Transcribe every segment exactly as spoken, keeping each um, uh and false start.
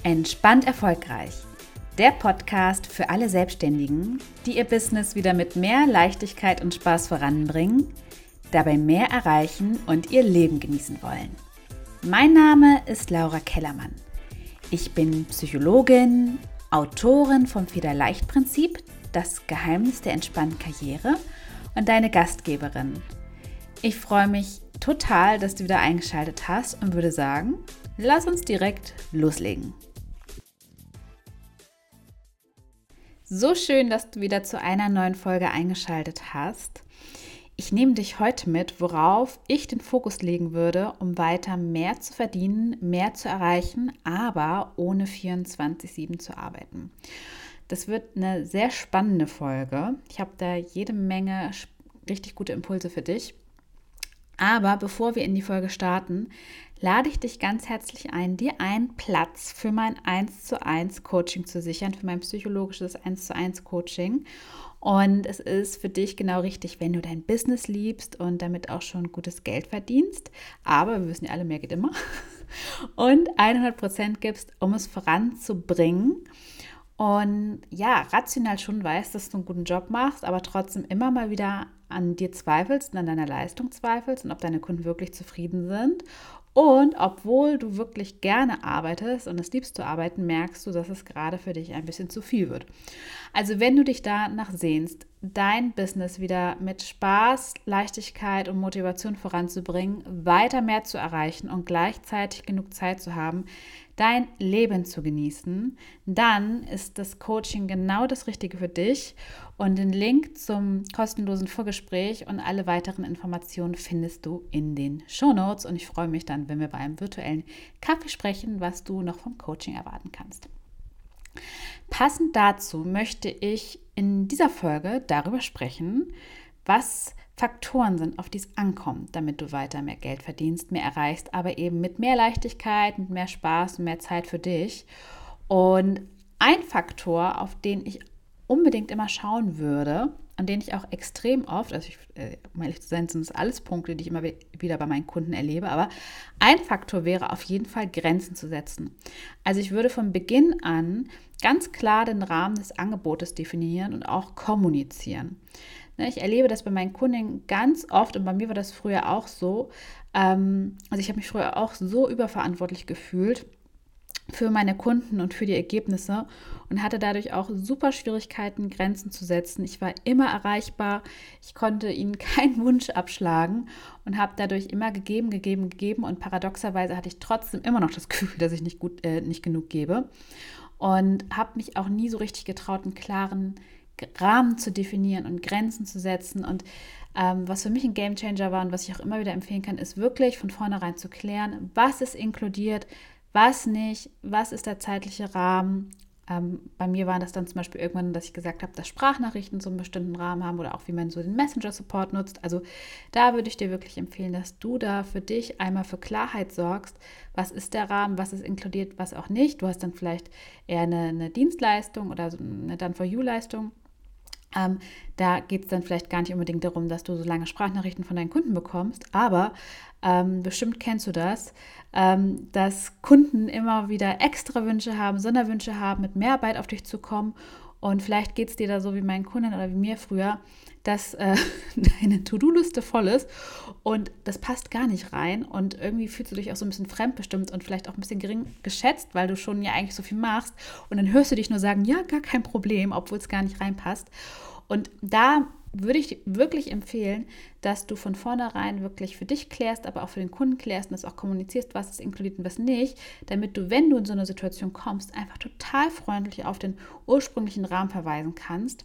Entspannt erfolgreich. Der Podcast für alle Selbstständigen, die ihr Business wieder mit mehr Leichtigkeit und Spaß voranbringen, dabei mehr erreichen und ihr Leben genießen wollen. Mein Name ist Laura Kellermann. Ich bin Psychologin, Autorin vom Federleicht-Prinzip, das Geheimnis der entspannten Karriere und deine Gastgeberin. Ich freue mich total, dass du wieder eingeschaltet hast und würde sagen, lass uns direkt loslegen. So schön, dass du wieder zu einer neuen Folge eingeschaltet hast. Ich nehme dich heute mit, worauf ich den Fokus legen würde, um weiter mehr zu verdienen, mehr zu erreichen, aber ohne vierundzwanzig sieben zu arbeiten. Das wird eine sehr spannende Folge. Ich habe da jede Menge richtig gute Impulse für dich. Aber bevor wir in die Folge starten, lade ich dich ganz herzlich ein, dir einen Platz für mein eins zu eins Coaching zu sichern, für mein psychologisches eins zu eins Coaching. Und es ist für dich genau richtig, wenn du dein Business liebst und damit auch schon gutes Geld verdienst. Aber wir wissen ja alle, mehr geht immer. Und hundert Prozent gibst, um es voranzubringen. Und ja, rational schon weißt, dass du einen guten Job machst, aber trotzdem immer mal wieder an dir zweifelst und an deiner Leistung zweifelst und ob deine Kunden wirklich zufrieden sind. Und obwohl du wirklich gerne arbeitest und es liebst zu arbeiten, merkst du, dass es gerade für dich ein bisschen zu viel wird. Also wenn du dich danach sehnst, dein Business wieder mit Spaß, Leichtigkeit und Motivation voranzubringen, weiter mehr zu erreichen und gleichzeitig genug Zeit zu haben, dein Leben zu genießen, dann ist das Coaching genau das Richtige für dich. Und den Link zum kostenlosen Vorgespräch und alle weiteren Informationen findest du in den Shownotes. Und ich freue mich dann, wenn wir bei einem virtuellen Kaffee sprechen, was du noch vom Coaching erwarten kannst. Passend dazu möchte ich in dieser Folge darüber sprechen, was Faktoren sind, auf die es ankommt, damit du weiter mehr Geld verdienst, mehr erreichst, aber eben mit mehr Leichtigkeit, mit mehr Spaß und mehr Zeit für dich. Und ein Faktor, auf den ich unbedingt immer schauen würde, an den ich auch extrem oft, also ich, äh, um ehrlich zu sein, sind das alles Punkte, die ich immer wieder bei meinen Kunden erlebe, aber ein Faktor wäre auf jeden Fall, Grenzen zu setzen. Also ich würde von Beginn an ganz klar den Rahmen des Angebotes definieren und auch kommunizieren. Ich erlebe das bei meinen Kunden ganz oft und bei mir war das früher auch so. Also ich habe mich früher auch so überverantwortlich gefühlt für meine Kunden und für die Ergebnisse und hatte dadurch auch super Schwierigkeiten, Grenzen zu setzen. Ich war immer erreichbar, ich konnte ihnen keinen Wunsch abschlagen und habe dadurch immer gegeben, gegeben, gegeben und paradoxerweise hatte ich trotzdem immer noch das Gefühl, dass ich nicht gut, äh, nicht genug gebe und habe mich auch nie so richtig getraut, einen klaren Rahmen zu definieren und Grenzen zu setzen. Und ähm, was für mich ein Gamechanger war und was ich auch immer wieder empfehlen kann, ist wirklich von vornherein zu klären, was ist inkludiert, was nicht, was ist der zeitliche Rahmen. Ähm, bei mir war das dann zum Beispiel irgendwann, dass ich gesagt habe, dass Sprachnachrichten so einen bestimmten Rahmen haben oder auch wie man so den Messenger-Support nutzt. Also da würde ich dir wirklich empfehlen, dass du da für dich einmal für Klarheit sorgst, was ist der Rahmen, was ist inkludiert, was auch nicht. Du hast dann vielleicht eher eine, eine Dienstleistung oder so eine Done-for-You-Leistung. Ähm, da geht es dann vielleicht gar nicht unbedingt darum, dass du so lange Sprachnachrichten von deinen Kunden bekommst, aber ähm, bestimmt kennst du das, ähm, dass Kunden immer wieder extra Wünsche haben, Sonderwünsche haben, mit mehr Arbeit auf dich zu kommen und vielleicht geht es dir da so wie meinen Kunden oder wie mir früher, dass äh, deine To-Do-Liste voll ist und das passt gar nicht rein und irgendwie fühlst du dich auch so ein bisschen fremdbestimmt und vielleicht auch ein bisschen gering geschätzt, weil du schon ja eigentlich so viel machst und dann hörst du dich nur sagen, ja, gar kein Problem, obwohl es gar nicht reinpasst. Und da würde ich wirklich empfehlen, dass du von vornherein wirklich für dich klärst, aber auch für den Kunden klärst und das auch kommunizierst, was ist inkludiert und was nicht, damit du, wenn du in so eine Situation kommst, einfach total freundlich auf den ursprünglichen Rahmen verweisen kannst.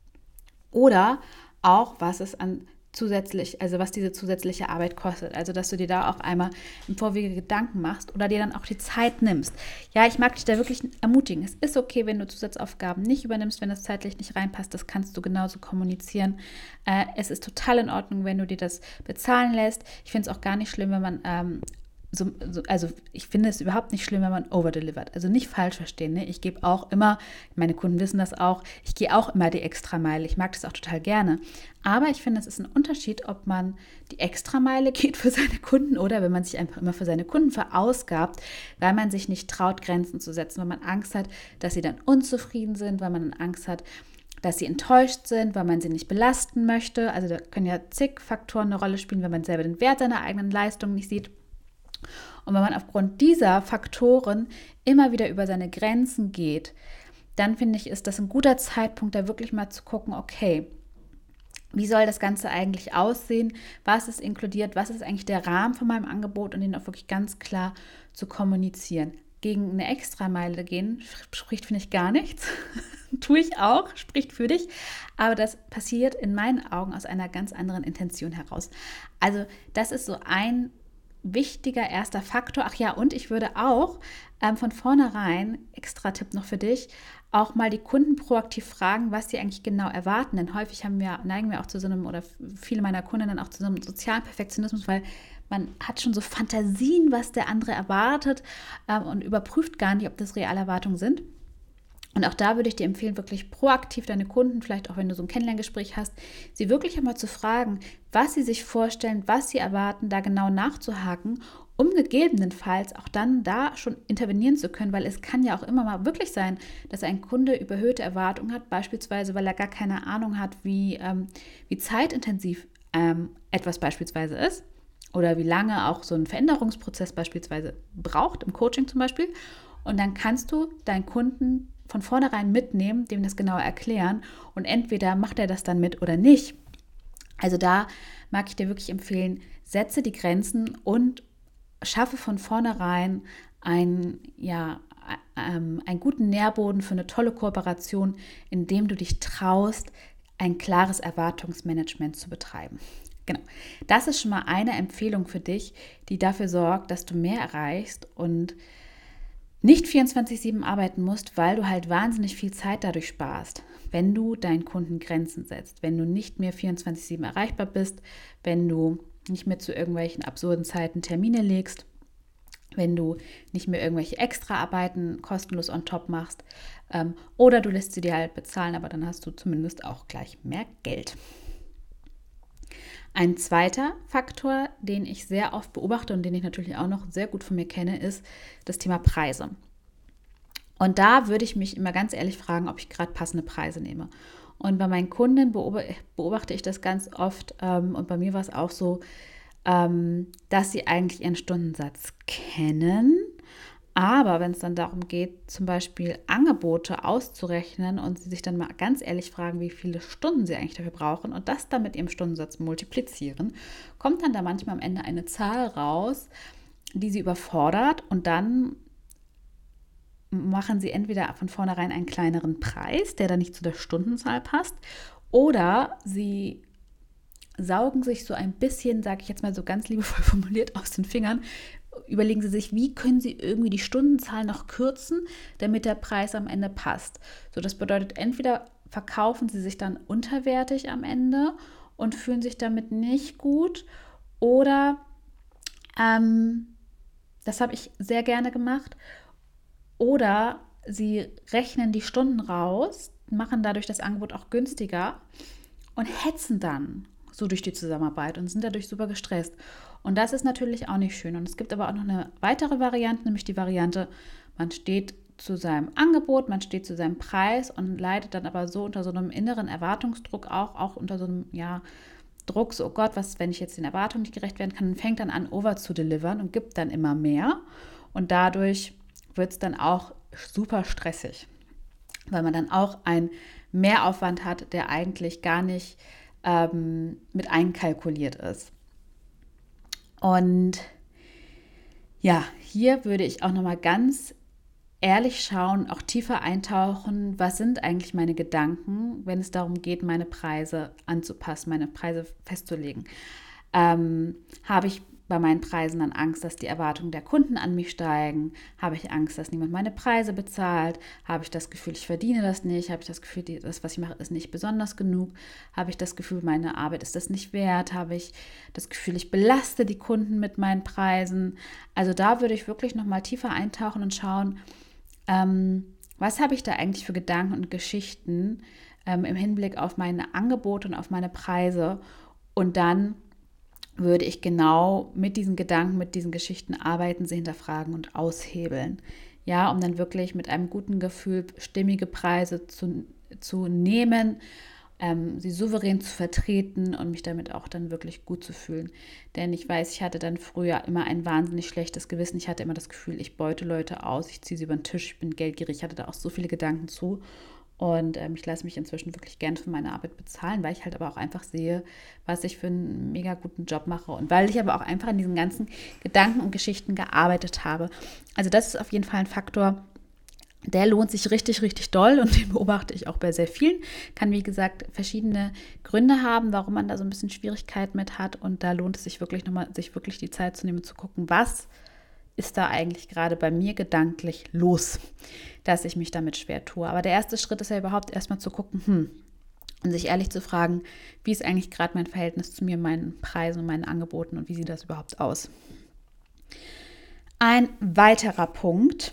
Oder auch, was es an zusätzlich, also was diese zusätzliche Arbeit kostet. Also, dass du dir da auch einmal im Vorwege Gedanken machst oder dir dann auch die Zeit nimmst. Ja, ich mag dich da wirklich ermutigen. Es ist okay, wenn du Zusatzaufgaben nicht übernimmst, wenn das zeitlich nicht reinpasst. Das kannst du genauso kommunizieren. Äh, es ist total in Ordnung, wenn du dir das bezahlen lässt. Ich finde es auch gar nicht schlimm, wenn man ähm, so, so, also ich finde es überhaupt nicht schlimm, wenn man overdelivert. Also nicht falsch verstehen. Ne? Ich gebe auch immer, meine Kunden wissen das auch, ich gehe auch immer die Extrameile. Ich mag das auch total gerne. Aber ich finde, es ist ein Unterschied, ob man die Extrameile geht für seine Kunden oder wenn man sich einfach immer für seine Kunden verausgabt, weil man sich nicht traut, Grenzen zu setzen, weil man Angst hat, dass sie dann unzufrieden sind, weil man dann Angst hat, dass sie enttäuscht sind, weil man sie nicht belasten möchte. Also da können ja zig Faktoren eine Rolle spielen, wenn man selber den Wert seiner eigenen Leistung nicht sieht. Und wenn man aufgrund dieser Faktoren immer wieder über seine Grenzen geht, dann finde ich, ist das ein guter Zeitpunkt, da wirklich mal zu gucken, okay, wie soll das Ganze eigentlich aussehen? Was ist inkludiert? Was ist eigentlich der Rahmen von meinem Angebot? Und den auch wirklich ganz klar zu kommunizieren. Gegen eine Extrameile gehen spricht, finde ich, gar nichts. Tue ich auch, spricht für dich. Aber das passiert in meinen Augen aus einer ganz anderen Intention heraus. Also das ist so ein wichtiger erster Faktor. Ach ja, und ich würde auch ähm, von vornherein, extra Tipp noch für dich, auch mal die Kunden proaktiv fragen, was sie eigentlich genau erwarten. Denn häufig haben wir, neigen wir auch zu so einem, oder viele meiner Kunden auch zu so einem sozialen Perfektionismus, weil man hat schon so Fantasien, was der andere erwartet ähm, und überprüft gar nicht, ob das reale Erwartungen sind. Und auch da würde ich dir empfehlen, wirklich proaktiv deine Kunden, vielleicht auch wenn du so ein Kennenlerngespräch hast, sie wirklich einmal zu fragen, was sie sich vorstellen, was sie erwarten, da genau nachzuhaken, um gegebenenfalls auch dann da schon intervenieren zu können, weil es kann ja auch immer mal wirklich sein, dass ein Kunde überhöhte Erwartungen hat, beispielsweise, weil er gar keine Ahnung hat, wie, ähm, wie zeitintensiv ähm, etwas beispielsweise ist oder wie lange auch so ein Veränderungsprozess beispielsweise braucht, im Coaching zum Beispiel. Und dann kannst du deinen Kunden von vornherein mitnehmen, dem das genauer erklären und entweder macht er das dann mit oder nicht. Also da mag ich dir wirklich empfehlen, setze die Grenzen und schaffe von vornherein ein, ja, ähm, einen guten Nährboden für eine tolle Kooperation, indem du dich traust, ein klares Erwartungsmanagement zu betreiben. Genau, das ist schon mal eine Empfehlung für dich, die dafür sorgt, dass du mehr erreichst und nicht vierundzwanzig sieben arbeiten musst, weil du halt wahnsinnig viel Zeit dadurch sparst, wenn du deinen Kunden Grenzen setzt, wenn du nicht mehr vierundzwanzig sieben erreichbar bist, wenn du nicht mehr zu irgendwelchen absurden Zeiten Termine legst, wenn du nicht mehr irgendwelche Extraarbeiten kostenlos on top machst ähm, oder du lässt sie dir halt bezahlen, aber dann hast du zumindest auch gleich mehr Geld. Ein zweiter Faktor, den ich sehr oft beobachte und den ich natürlich auch noch sehr gut von mir kenne, ist das Thema Preise. Und da würde ich mich immer ganz ehrlich fragen, ob ich gerade passende Preise nehme. Und bei meinen Kunden beobachte ich das ganz oft ähm, und bei mir war es auch so, ähm, dass sie eigentlich ihren Stundensatz kennen. Aber wenn es dann darum geht, zum Beispiel Angebote auszurechnen und sie sich dann mal ganz ehrlich fragen, wie viele Stunden sie eigentlich dafür brauchen und das dann mit ihrem Stundensatz multiplizieren, kommt dann da manchmal am Ende eine Zahl raus, die sie überfordert und dann machen sie entweder von vornherein einen kleineren Preis, der dann nicht zu der Stundenzahl passt, oder sie saugen sich so ein bisschen, sage ich jetzt mal so ganz liebevoll formuliert, aus den Fingern. Überlegen Sie sich, wie können Sie irgendwie die Stundenzahl noch kürzen, damit der Preis am Ende passt. So, das bedeutet, entweder verkaufen Sie sich dann unterwertig am Ende und fühlen sich damit nicht gut oder, ähm, das habe ich sehr gerne gemacht, oder Sie rechnen die Stunden raus, machen dadurch das Angebot auch günstiger und hetzen dann so durch die Zusammenarbeit und sind dadurch super gestresst. Und das ist natürlich auch nicht schön. Und es gibt aber auch noch eine weitere Variante, nämlich die Variante, man steht zu seinem Angebot, man steht zu seinem Preis und leidet dann aber so unter so einem inneren Erwartungsdruck auch, auch unter so einem, ja, Druck, so, oh Gott, was, wenn ich jetzt den Erwartungen nicht gerecht werden kann, und fängt dann an, over zu delivern und gibt dann immer mehr. Und dadurch wird es dann auch super stressig, weil man dann auch einen Mehraufwand hat, der eigentlich gar nicht ähm, mit einkalkuliert ist. Und ja, hier würde ich auch nochmal ganz ehrlich schauen, auch tiefer eintauchen, was sind eigentlich meine Gedanken, wenn es darum geht, meine Preise anzupassen, meine Preise festzulegen. Ähm, habe ich bei meinen Preisen dann Angst, dass die Erwartungen der Kunden an mich steigen? Habe ich Angst, dass niemand meine Preise bezahlt? Habe ich das Gefühl, ich verdiene das nicht? Habe ich das Gefühl, das, was ich mache, ist nicht besonders genug? Habe ich das Gefühl, meine Arbeit ist das nicht wert? Habe ich das Gefühl, ich belaste die Kunden mit meinen Preisen? Also da würde ich wirklich nochmal tiefer eintauchen und schauen, ähm, was habe ich da eigentlich für Gedanken und Geschichten ähm, im Hinblick auf meine Angebote und auf meine Preise? Und dann würde ich genau mit diesen Gedanken, mit diesen Geschichten arbeiten, sie hinterfragen und aushebeln. Ja, um dann wirklich mit einem guten Gefühl stimmige Preise zu, zu nehmen, ähm, sie souverän zu vertreten und mich damit auch dann wirklich gut zu fühlen. Denn ich weiß, ich hatte dann früher immer ein wahnsinnig schlechtes Gewissen. Ich hatte immer das Gefühl, ich beute Leute aus, ich ziehe sie über den Tisch, ich bin geldgierig. Ich hatte da auch so viele Gedanken zu. Und ähm, ich lasse mich inzwischen wirklich gern für meine Arbeit bezahlen, weil ich halt aber auch einfach sehe, was ich für einen mega guten Job mache. Und weil ich aber auch einfach an diesen ganzen Gedanken und Geschichten gearbeitet habe. Also das ist auf jeden Fall ein Faktor, der lohnt sich richtig, richtig doll und den beobachte ich auch bei sehr vielen. Kann, wie gesagt, verschiedene Gründe haben, warum man da so ein bisschen Schwierigkeit mit hat. Und da lohnt es sich wirklich nochmal, sich wirklich die Zeit zu nehmen, zu gucken, was ist da eigentlich gerade bei mir gedanklich los, dass ich mich damit schwer tue. Aber der erste Schritt ist ja überhaupt erstmal zu gucken, hm, und sich ehrlich zu fragen, wie ist eigentlich gerade mein Verhältnis zu mir, meinen Preisen und meinen Angeboten und wie sieht das überhaupt aus? Ein weiterer Punkt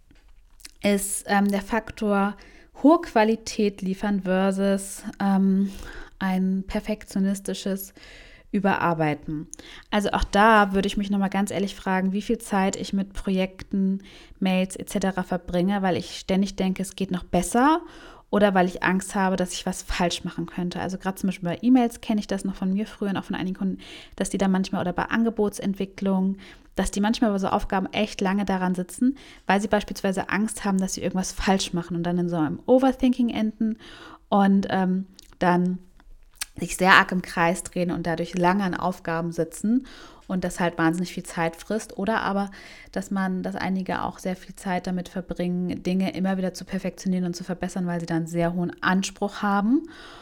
ist ähm, der Faktor hohe Qualität liefern versus ähm, ein perfektionistisches Überarbeiten. Also auch da würde ich mich nochmal ganz ehrlich fragen, wie viel Zeit ich mit Projekten, Mails et cetera verbringe, weil ich ständig denke, es geht noch besser oder weil ich Angst habe, dass ich was falsch machen könnte. Also gerade zum Beispiel bei E-Mails kenne ich das noch von mir früher und auch von einigen Kunden, dass die da manchmal oder bei Angebotsentwicklung, dass die manchmal bei so Aufgaben echt lange daran sitzen, weil sie beispielsweise Angst haben, dass sie irgendwas falsch machen und dann in so einem Overthinking enden und ähm, dann sich sehr arg im Kreis drehen und dadurch lange an Aufgaben sitzen und das halt wahnsinnig viel Zeit frisst. Oder aber, dass man, dass einige auch sehr viel Zeit damit verbringen, Dinge immer wieder zu perfektionieren und zu verbessern, weil sie dann einen sehr hohen Anspruch haben.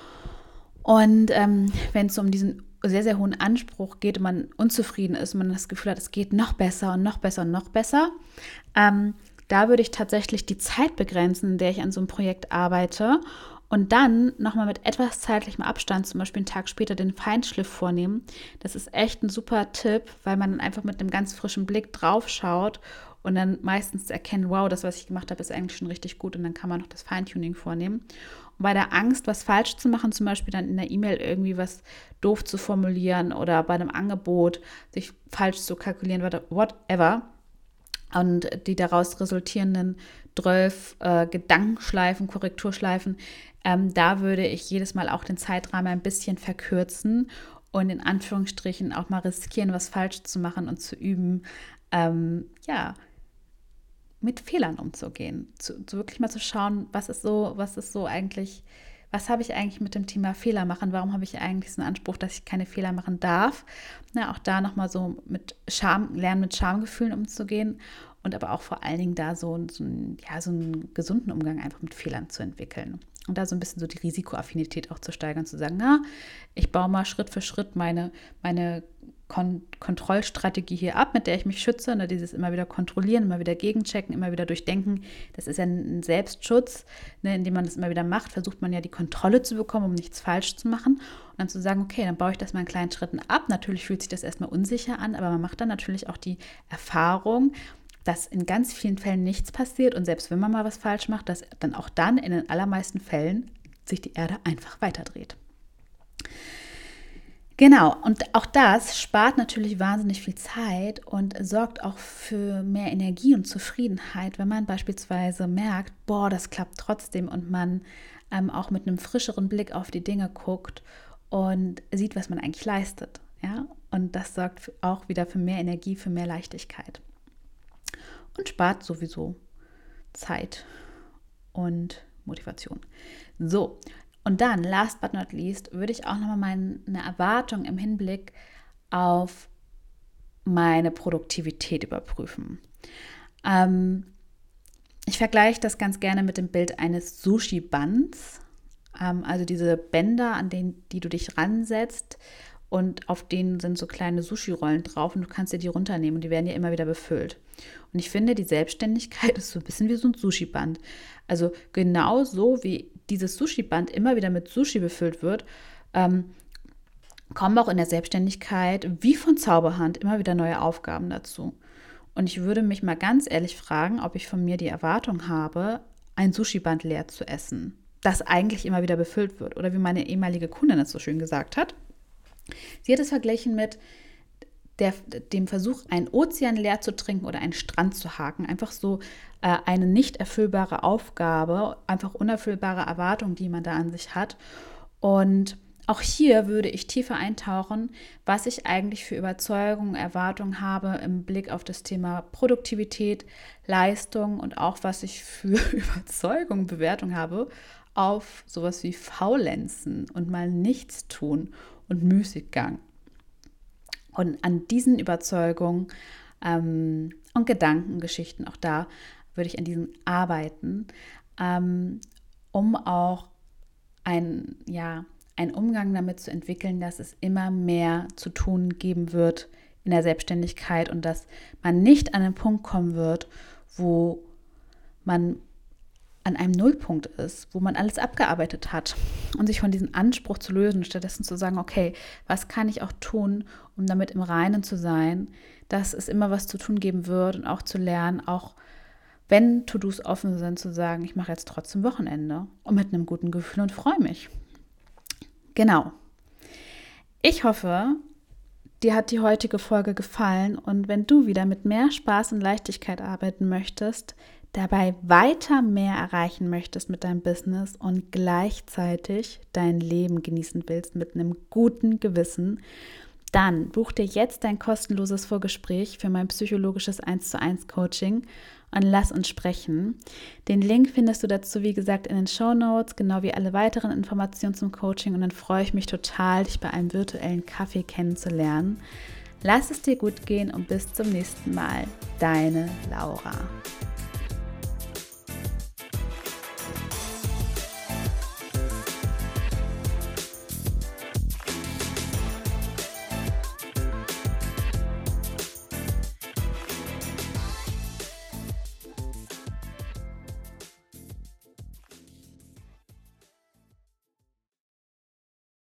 Und ähm, wenn es um diesen sehr, sehr hohen Anspruch geht und man unzufrieden ist und man das Gefühl hat, es geht noch besser und noch besser und noch besser, ähm, da würde ich tatsächlich die Zeit begrenzen, in der ich an so einem Projekt arbeite und dann nochmal mit etwas zeitlichem Abstand, zum Beispiel einen Tag später, den Feinschliff vornehmen. Das ist echt ein super Tipp, weil man dann einfach mit einem ganz frischen Blick drauf schaut und dann meistens erkennt, wow, das, was ich gemacht habe, ist eigentlich schon richtig gut und dann kann man noch das Feintuning vornehmen. Und bei der Angst, was falsch zu machen, zum Beispiel dann in der E-Mail irgendwie was doof zu formulieren oder bei einem Angebot sich falsch zu kalkulieren, whatever, und die daraus resultierenden zwölf äh, Gedankenschleifen, Korrekturschleifen, ähm, da würde ich jedes Mal auch den Zeitrahmen ein bisschen verkürzen und in Anführungsstrichen auch mal riskieren, was falsch zu machen und zu üben, ähm, ja, mit Fehlern umzugehen, zu, zu wirklich mal zu schauen, was ist so, was ist so eigentlich, was habe ich eigentlich mit dem Thema Fehler machen, warum habe ich eigentlich so einen Anspruch, dass ich keine Fehler machen darf, na, auch da nochmal so mit Scham, lernen mit Schamgefühlen umzugehen und aber auch vor allen Dingen da so, so, ein, ja, so einen gesunden Umgang einfach mit Fehlern zu entwickeln und da so ein bisschen so die Risikoaffinität auch zu steigern, zu sagen, na, ich baue mal Schritt für Schritt meine, meine Kon- Kontrollstrategie hier ab, mit der ich mich schütze, ne, dieses immer wieder kontrollieren, immer wieder gegenchecken, immer wieder durchdenken, das ist ja ein Selbstschutz, ne, indem man das immer wieder macht, versucht man ja die Kontrolle zu bekommen, um nichts falsch zu machen und dann zu sagen, okay, dann baue ich das mal in kleinen Schritten ab, natürlich fühlt sich das erstmal unsicher an, aber man macht dann natürlich auch die Erfahrung, dass in ganz vielen Fällen nichts passiert und selbst wenn man mal was falsch macht, dass dann auch dann in den allermeisten Fällen sich die Erde einfach weiterdreht. Genau, und auch das spart natürlich wahnsinnig viel Zeit und sorgt auch für mehr Energie und Zufriedenheit, wenn man beispielsweise merkt, boah, das klappt trotzdem und man ähm, auch mit einem frischeren Blick auf die Dinge guckt und sieht, was man eigentlich leistet. Ja? Und das sorgt auch wieder für mehr Energie, für mehr Leichtigkeit und spart sowieso Zeit und Motivation. So, und dann, last but not least, würde ich auch nochmal meine Erwartung im Hinblick auf meine Produktivität überprüfen. Ähm, ich vergleiche das ganz gerne mit dem Bild eines Sushi-Bands, ähm, also diese Bänder, an denen die du dich ransetzt und auf denen sind so kleine Sushi-Rollen drauf und du kannst dir die runternehmen und die werden ja immer wieder befüllt. Und ich finde, die Selbstständigkeit ist so ein bisschen wie so ein Sushi-Band. Also genau so wie dieses Sushi-Band immer wieder mit Sushi befüllt wird, ähm, kommen auch in der Selbstständigkeit wie von Zauberhand immer wieder neue Aufgaben dazu. Und ich würde mich mal ganz ehrlich fragen, ob ich von mir die Erwartung habe, ein Sushi-Band leer zu essen, das eigentlich immer wieder befüllt wird. Oder wie meine ehemalige Kundin es so schön gesagt hat. Sie hat es verglichen mit der, dem Versuch, einen Ozean leer zu trinken oder einen Strand zu haken. Einfach so äh, eine nicht erfüllbare Aufgabe, einfach unerfüllbare Erwartungen, die man da an sich hat. Und auch hier würde ich tiefer eintauchen, was ich eigentlich für Überzeugungen, Erwartungen habe im Blick auf das Thema Produktivität, Leistung und auch was ich für Überzeugungen, Bewertung habe auf sowas wie Faulenzen und mal nichts tun und Müßiggang. Und an diesen Überzeugungen ähm, und Gedankengeschichten, auch da würde ich an diesen arbeiten, ähm, um auch ein, ja, einen Umgang damit zu entwickeln, dass es immer mehr zu tun geben wird in der Selbstständigkeit und dass man nicht an einen Punkt kommen wird, wo man an einem Nullpunkt ist, wo man alles abgearbeitet hat und sich von diesem Anspruch zu lösen, stattdessen zu sagen, okay, was kann ich auch tun, um damit im Reinen zu sein, dass es immer was zu tun geben wird und auch zu lernen, auch wenn To-Dos offen sind, zu sagen, ich mache jetzt trotzdem Wochenende und mit einem guten Gefühl und freue mich. Genau. Ich hoffe, dir hat die heutige Folge gefallen und wenn du wieder mit mehr Spaß und Leichtigkeit arbeiten möchtest, dabei weiter mehr erreichen möchtest mit deinem Business und gleichzeitig dein Leben genießen willst mit einem guten Gewissen, dann buch dir jetzt dein kostenloses Vorgespräch für mein psychologisches eins zu eins Coaching und lass uns sprechen. Den Link findest du dazu, wie gesagt, in den Shownotes, genau wie alle weiteren Informationen zum Coaching und dann freue ich mich total, dich bei einem virtuellen Kaffee kennenzulernen. Lass es dir gut gehen und bis zum nächsten Mal. Deine Laura.